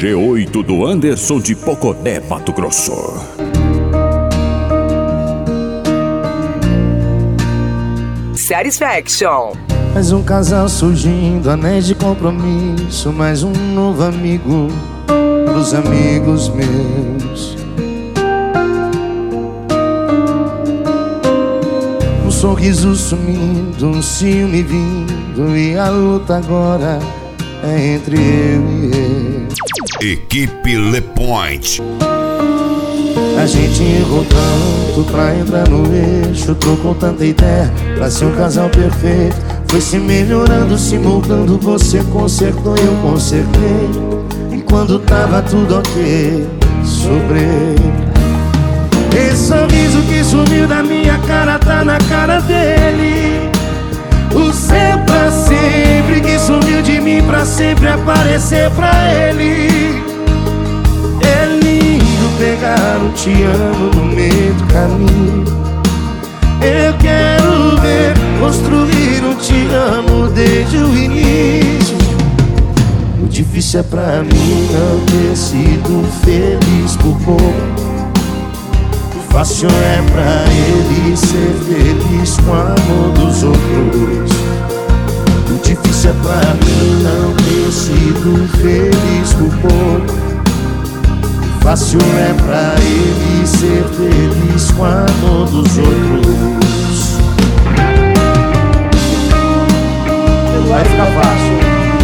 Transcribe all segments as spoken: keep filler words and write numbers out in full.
G oito do Anderson de Pocodé, Mato Grosso. Satisfaction. Mais um casal surgindo, anéis de compromisso, mais um novo amigo pros amigos meus. Um sorriso sumindo, um ciúme vindo, e a luta agora é entre eu e ele. Equipe Le Point. A gente errou tanto pra entrar no eixo, trocou tanta ideia pra ser um casal perfeito. Foi se melhorando, se moldando, você consertou, eu consertei. E quando tava tudo ok, sobrei. Esse sorriso que sumiu da minha cara tá na cara dele. O seu pra sempre que sumiu de mim pra sempre aparecer pra ele. É lindo pegar um te amo no meio do caminho. Eu quero ver construir um te amo desde o início. O difícil é pra mim não ter sido feliz por pouco. O fácil é pra ele ser feliz com o amor dos outros. O difícil é pra mim não ter sido feliz por pouco. O fácil é pra ele ser feliz com o amor dos outros. Vai ficar fácil.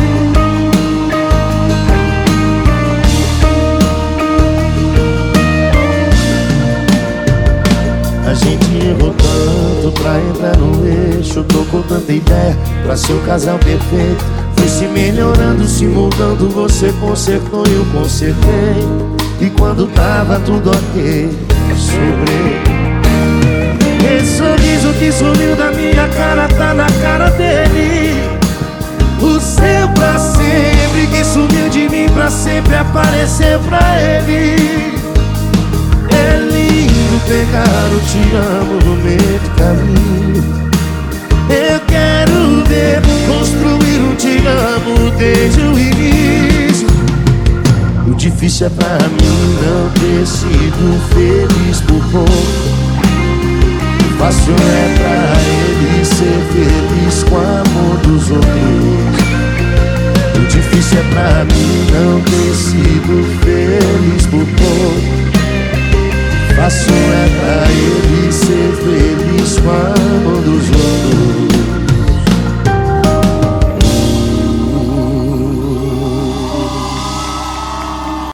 A gente errou tanto pra entrar no eixo, trocou tanta ideia pra ser um casal perfeito. Foi se melhorando, se mudando, você consertou e eu consertei. E quando tava tudo ok, sobrei. Esse sorriso que sumiu da minha cara tá na cara dele. O seu pra sempre que sumiu de mim pra sempre aparecer pra ele. É lindo pegar o te amo no meio do caminho. Eu quero ver construir um te amo desde o início. O difícil é pra mim não ter sido feliz por pouco. O fácil é pra ele ser feliz com o amor dos outros.